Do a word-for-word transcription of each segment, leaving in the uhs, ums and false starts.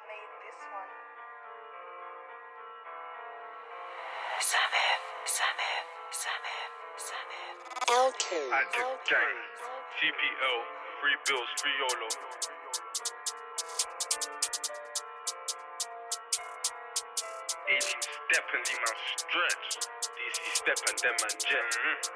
made this one. Samir, Samir, Samir, Samir. Okay. Active gang, T P L, free bills, free YOLO. eighteen step and the man stretch. D C step and them man jet.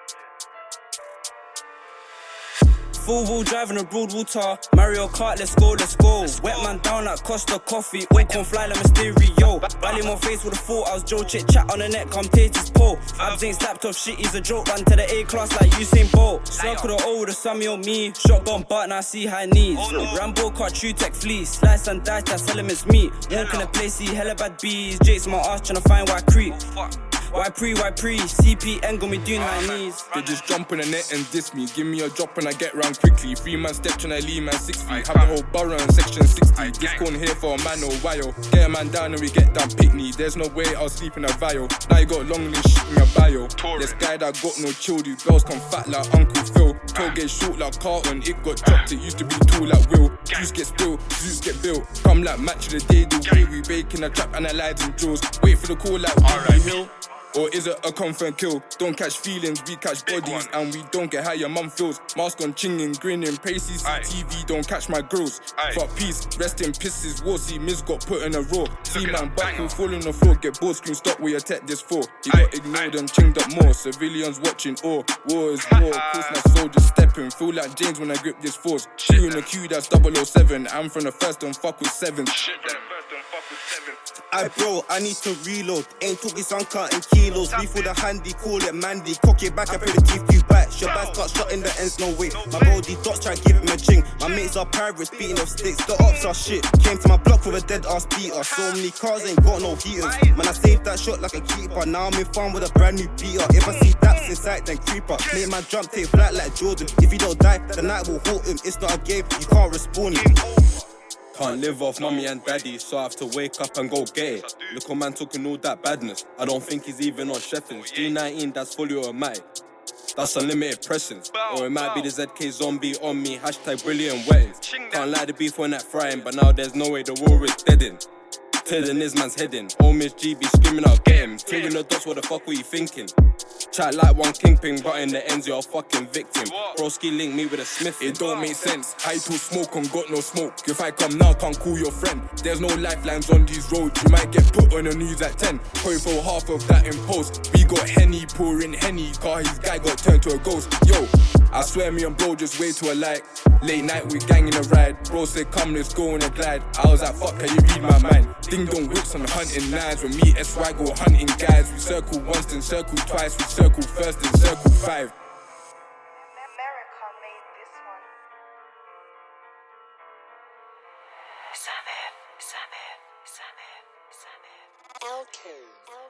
Full wheel driving a broad water. Mario Kart, let's go, let's go. Wet man down like Costa Coffee. All can fly like Mysterio. Valley my face with a thought. I was Joe chit chat on the neck, come take his pole. Abs ain't slapped off shit, he's a joke. Run to the A class like Usain Bolt. Circle the O with a Sammy on me. Shotgun butt, now I see high knees. Rambo car, true tech fleece. Slice and dice, that's tell him it's me. Walk in the place, see hella bad bees. Jake's my ass tryna find why I creep. Why pre, why pre? C P N got me doing high knees. They just jump on the net and diss me. Give me a drop and I get round quickly. Three man step tryna lead man six feet. Have the whole borough in section sixty. This corn here for a man or while. Get a man down and we get down pickney. There's no way I'll sleep in a vial. Now you got long list shit in your bio. This guy that got no chill. These girls come fat like Uncle Phil. Toe get short like Carlton. It got chopped, it used to be tall like Will. Juice get spilled, Zeus get built. Come like match of the day, the way we bake in a trap, analysing jaws. Wait for the call like Ruby Hill. Or is it a confirmed kill? Don't catch feelings, we catch bodies. And we don't get how your mum feels. Mask on chinging, grinning, pay C C T V, don't catch my grills. Fuck peace, rest in pisses, war. See Miz got put in a raw. See man back and fall on the floor. Get bored, scream stop where you tech this for. You got ignored and chinged up more. Civilians watching, or war is war. Of course my soldiers stepping. Feel like James when I grip this force. Shoot in the queue, that's double oh seven. I'm from the first, don't fuck with seven. I bro, I need to reload. Ain't talking some cutting kilos. Beef with a handy, call it Mandy. Cock it back, I put the teeth you back. Your back got shot in the ends, no way. My bro, these dots try to give him a ching. My mates are pirates, beating off sticks. The ops are shit. Came to my block with a dead ass beater. So many cars ain't got no heaters. Man, I saved that shot like a keeper. Now I'm in farm with a brand new beater. If I see daps inside, then creeper. Make my jump take flat like Jordan. If he don't die, the night will halt him. It's not a game, you can't respawn him. Can't live off mummy and daddy, so I have to wake up and go get it. Little man talking all that badness. I don't think he's even on Sheffins. G nineteen, that's fully automatic. That's unlimited pressings. Or it might be the Z K zombie on me. Hashtag brilliant weddings. Can't lie, the beef on that frying, but now there's no way the war is deadin'. Telling this man's heading. Old Miss G be screaming out, get him. Clearing the dots, what the fuck were you thinking? Chat like one kingpin, but in the ends you're a fucking victim. Broski link me with a Smith. It don't make sense. High to smoke and got no smoke. If I come now, can't call your friend. There's no lifelines on these roads. You might get put on the news at ten. Point for half of that in post. We got Henny pouring Henny. Car his guy got turned to a ghost. Yo, I swear me and bro just way to a light. Late night we gang in a ride. Bro said come let's go on a glide. I was like fuck, can you read my mind? Ding dong whips on hunting knives. When me S Y go hunting guys. We circle once then circle twice. We circle first then circle five. America made this one. Samir, Samir, Samir, Samir. Okay.